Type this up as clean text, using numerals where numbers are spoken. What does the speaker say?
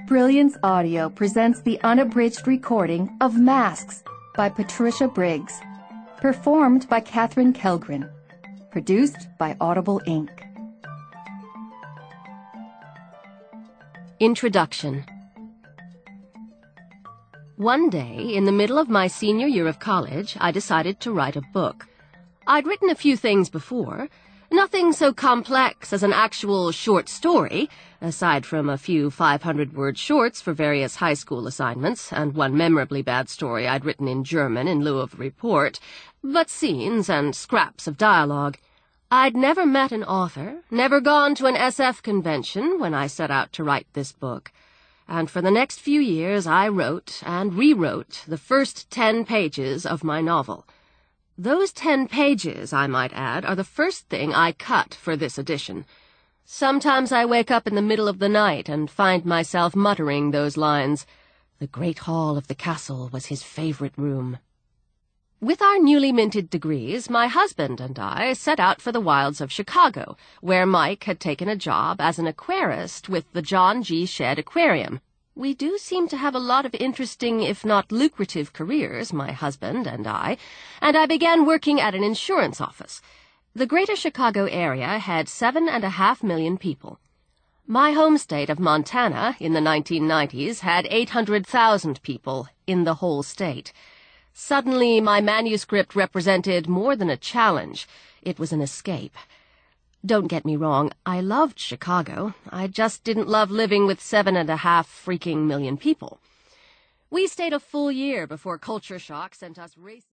Brilliance Audio presents the unabridged recording of Masks by Patricia Briggs, performed by Katherine Kellgren, produced by Audible Inc. Introduction. One day, in the middle of my senior year of college, I decided to write a book. I'd written a few things before, nothing so complex as an actual short story, aside from a few 500-word shorts for various high school assignments, and one memorably bad story I'd written in German in lieu of a report, but scenes and scraps of dialogue. I'd never met an author, never gone to an SF convention when I set out to write this book. And for the next few years I wrote and rewrote the first 10 pages of my novel. Those 10 pages, I might add, are the first thing I cut for this edition. Sometimes I wake up in the middle of the night and find myself muttering those lines. The great hall of the castle was his favorite room. With our newly minted degrees, my husband and I set out for the wilds of Chicago, where Mike had taken a job as an aquarist with the John G. Shedd Aquarium. We do seem to have a lot of interesting, if not lucrative, careers, my husband and I began working at an insurance office. The greater Chicago area had 7.5 million people. My home state of Montana, in the 1990s, had 800,000 people in the whole state. Suddenly, my manuscript represented more than a challenge. It was an escape. Don't get me wrong, I loved Chicago. I just didn't love living with 7.5 freaking million people. We stayed a full year before culture shock sent us racing.